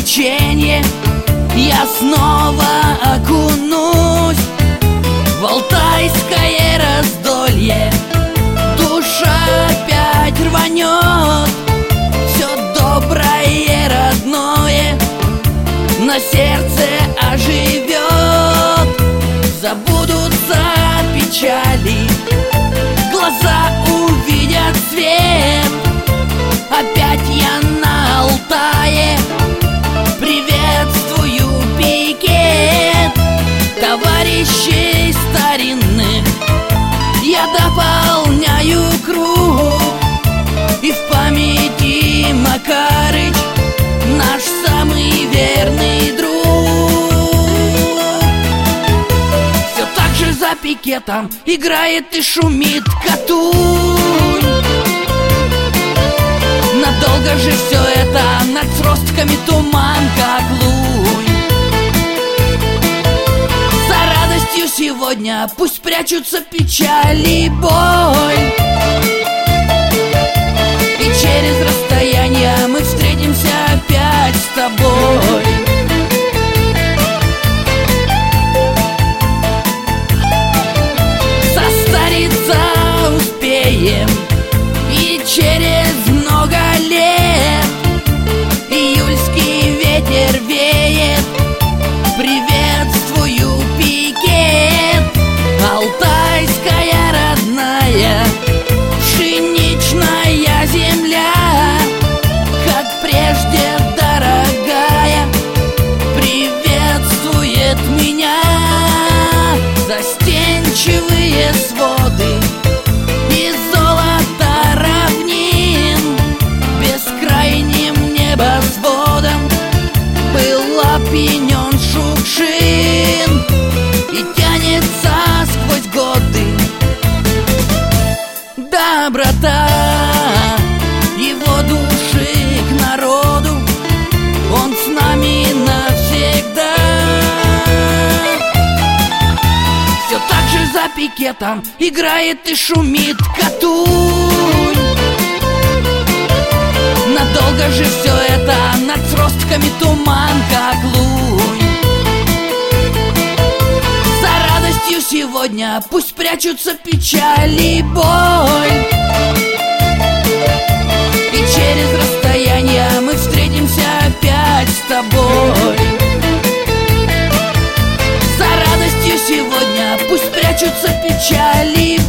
приключения я снова окунусь в алтайское раздолье. Душа опять рванет все доброе, родное, на сердце оживет. Забудутся печали, глаза увидят свет. Опять я на Алтае приветствую пикет товарищей старинных. Я дополняю круг, и в памяти Макарыч, наш самый верный друг. Все так же за пикетом играет и шумит Катунь. Надолго же все это, над сростками туман, как лунь. За радостью сегодня пусть прячутся печали и боль, и через расстояние мы встретимся опять с тобой. Состариться успеем и через много лет. Июльский ветер веет, приветствую пикет. Алтайская родная пшеничная земля, как прежде дорогая, приветствует меня. Застенчивые своды и золото равнин, бескрайним небосводом был опьянен Шукшин, и тянется сквозь годы доброта его души к народу. Он с нами навсегда. Все так же за пикетом играет и шумит Катунь. Надолго же все это, над сростками туман, как лунь. За радостью сегодня пусть прячутся печали и боль, и через расстояние мы встретимся опять с тобой. За радостью сегодня пусть прячутся печали и